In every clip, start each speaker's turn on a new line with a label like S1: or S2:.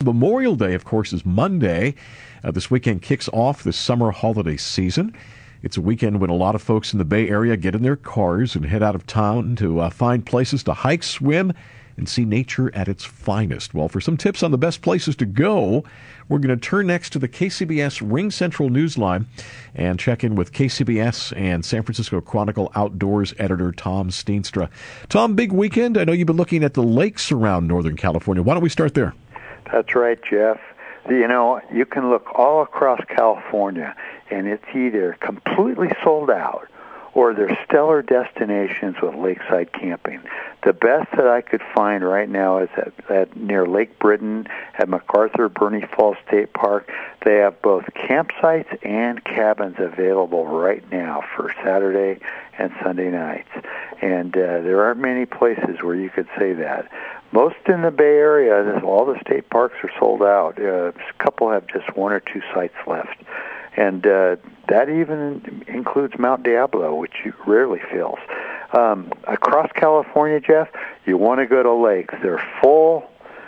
S1: Memorial Day, of course, is Monday. This weekend kicks off the summer holiday season. It's a weekend when a lot of folks in the Bay Area get in their cars and head out of town to find places to hike, swim, and see nature at its finest. Well, for some tips on the best places to go, we're going to turn next to the KCBS Ring Central Newsline and check in with KCBS and San Francisco Chronicle Outdoors editor Tom Steenstra. Tom, big weekend. I know you've been looking at the lakes around Northern California. Why don't we start there?
S2: That's right, Jeff. You know, you can look all across California, and it's either completely sold out or there's stellar destinations with lakeside camping. The best that I could find right now is at near Lake Britton at MacArthur Burney Falls State Park. They have both campsites and cabins available right now for Saturday and Sunday nights. And there aren't many places where you could say that. Most in the Bay Area, all the state parks are sold out. A couple have just one or two sites left. And that even includes Mount Diablo, which rarely fills. Across California, Jeff, you want to go to lakes. They're full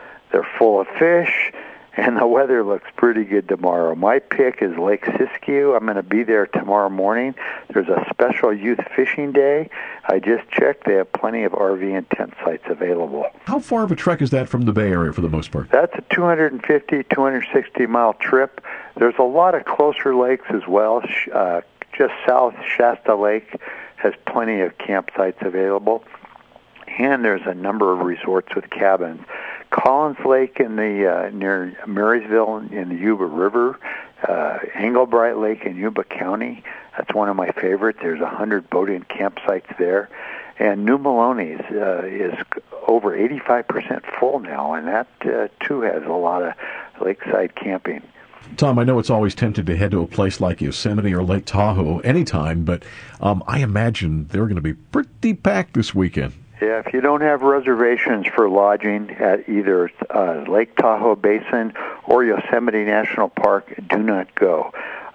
S2: of fish, and the weather looks pretty good tomorrow. My pick is Lake Siskiyou. I'm going to be there tomorrow morning. There's a special youth fishing day. I just checked. They have plenty of RV and tent sites available.
S1: How far of a trek is that from the Bay Area for the most part?
S2: That's a 250, 260-mile trip. There's a lot of closer lakes as well. Just south, Shasta Lake has plenty of campsites available. And there's a number of resorts with cabins. Collins Lake in the near Marysville in the Yuba River, Englebright Lake in Yuba County. That's one of my favorites. There's 100 boating campsites there. And New Melones is over 85% full now, and that too has a lot of lakeside camping.
S1: Tom, I know it's always tempting to head to a place like Yosemite or Lake Tahoe anytime, but I imagine they're going to be pretty packed this weekend.
S2: Yeah, if you don't have reservations for lodging at either Lake Tahoe Basin or Yosemite National Park, do not go.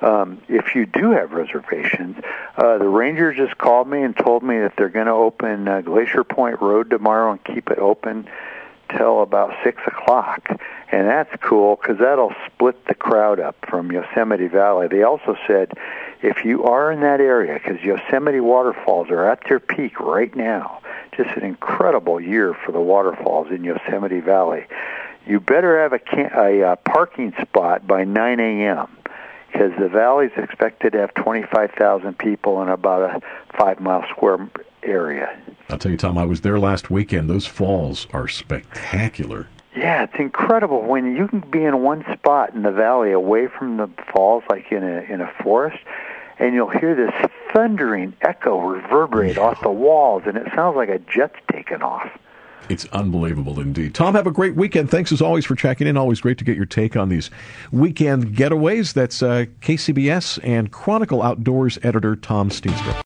S2: If you do have reservations, the ranger just called me and told me that they're going to open Glacier Point Road tomorrow and keep it open till about 6 o'clock. And that's cool because that'll split the crowd up from Yosemite Valley. They also said if you are in that area, because Yosemite waterfalls are at their peak right now, just an incredible year for the waterfalls in Yosemite Valley, you better have a parking spot by 9 a.m. because the valley's expected to have 25,000 people in about a 5-mile square area.
S1: I'll tell you, Tom, I was there last weekend. Those falls are spectacular.
S2: Yeah, it's incredible when you can be in one spot in the valley away from the falls, like in a forest, and you'll hear this thundering echo reverberate off the walls, and it sounds like a jet's taken off.
S1: It's unbelievable indeed. Tom, have a great weekend. Thanks as always for checking in. Always great to get your take on these weekend getaways. That's KCBS and Chronicle Outdoors editor Tom Steenstra.